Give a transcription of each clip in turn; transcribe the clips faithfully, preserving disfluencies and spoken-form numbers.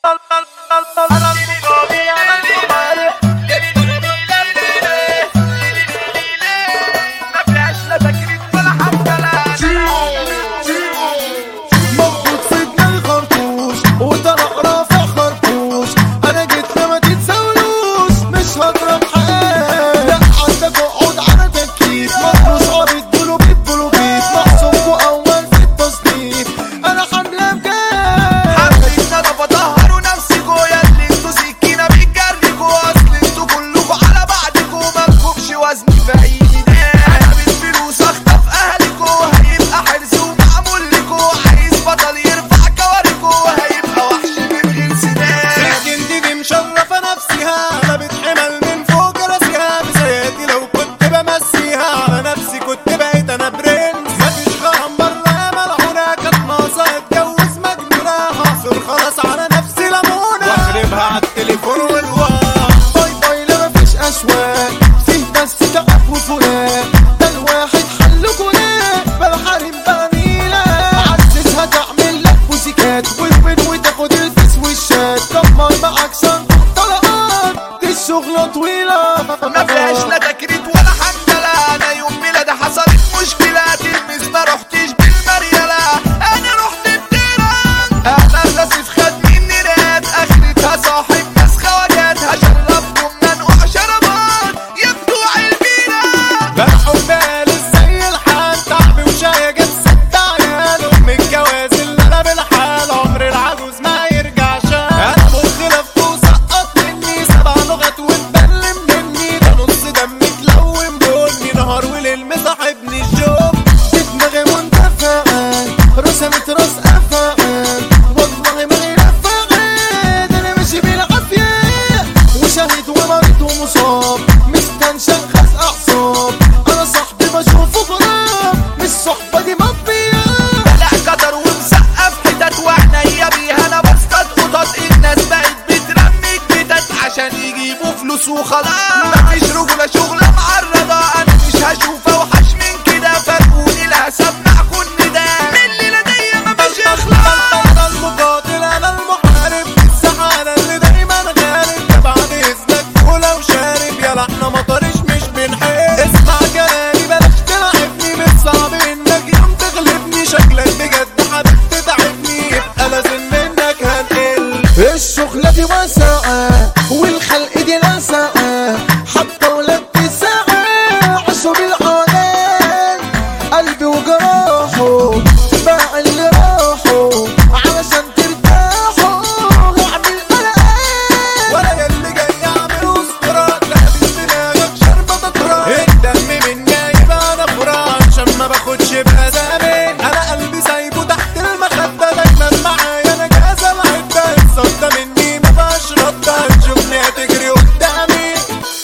وخلاص مفيش رجولة شغلة معرضة انا مش هشوفها وحش من كده فرقوني الحساب معكم نداء من اللي لدي مفيش اخلاق. انا المقاتل انا المحارب الساحة انا اللي دايما غالب بعد اذنك ولو شارب يلا احنا مطرش مش بنحب اسمع كلامي بلاش تلعبني مش صعب انك يوم تغلبني شكلك بجد حابب تتعبني يبقى لازم منك هنقل. الشغلة دي واسعة والخلق دي لاسعة حتى ولدت ساعة عاشوا بالعالم قلبي وجراحه باع اللي راحوا علشان ترتاحوا واعمل قلقان ولا يلي جاي اعمل اسطورة لابس دماغك شربة تكره الدم من جايب انا فران عشان ما باخدش بأسامين انا قلبي سايبه تحت المخدة دايما معايا انا جاهز العدة الصدى مني مفيهاش ردة هتشوفني هتجري قدامي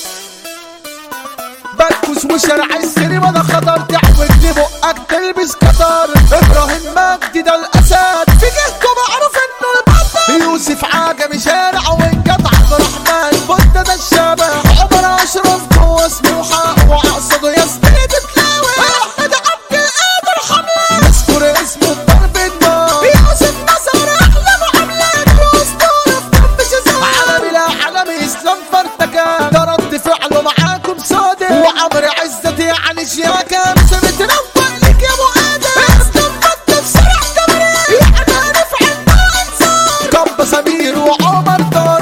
بكوس وشارع السينما ده خطر تعود بقك تلبس قطر ابراهيم مجدي ده الاسد في جهته معروف انه البطل يوسف عجمي شارع وانقطع عبد الرحمن بودة ده الشبح عمر اشرف جوه سموحه وعقصده يا سبيد تلاوي احمد عبد القادر حمله يذكر اسمه بضرب النار يوسف نصر احلى معاملات واسطوره في قلب شزار عالمي لا عالمي اسلام فرتكه ده رد فعله معاكم صادق وعمر عزتي يعني شياكه بس بتنفق لك يا ابو ادم استنفدت في شارع كبريت يعني هنفعل مع انصار كب سمير وعمر طارق